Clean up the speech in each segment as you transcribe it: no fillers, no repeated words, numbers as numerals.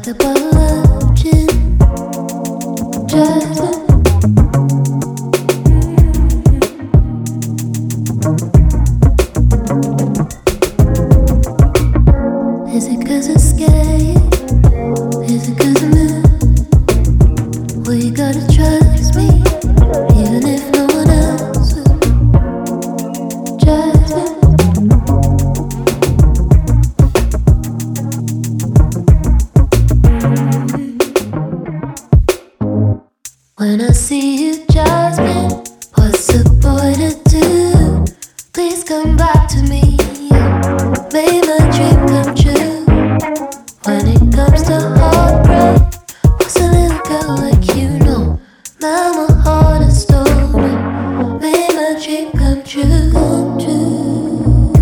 a bottle of gin, Jasmine. Is it 'cause it's scary? Is it 'cause I'm in? Well, you gotta trust me, even if no one else will. Jasmine. When I see you, Jasmine, what's a boy to do? Please come back to me. Made my dream come true. When it comes to heartbreak, what's a little girl like you know? Now my heart is stolen. Made my dream come true, come true.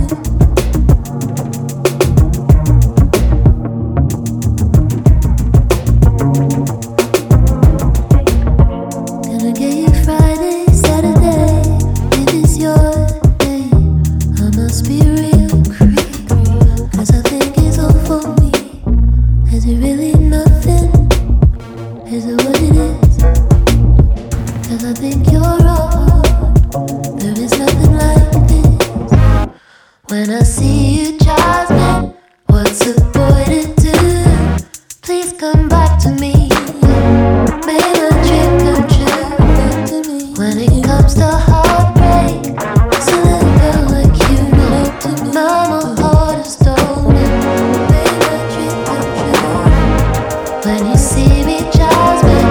Gonna get you Friday, Saturday. If it's your day, I must be real creep. 'Cause I think it's all for me. Is it really nothing? Is it what it is? 'Cause I think you're wrong. There is nothing like this. When I see you, Jasmine, what's a boy to do? Please come back to me. Make my dream come true. When it comes to heartbreak, what's a little girl like you know? Now my heart is stolen. Make my dream come true. When you see me, Jasmine,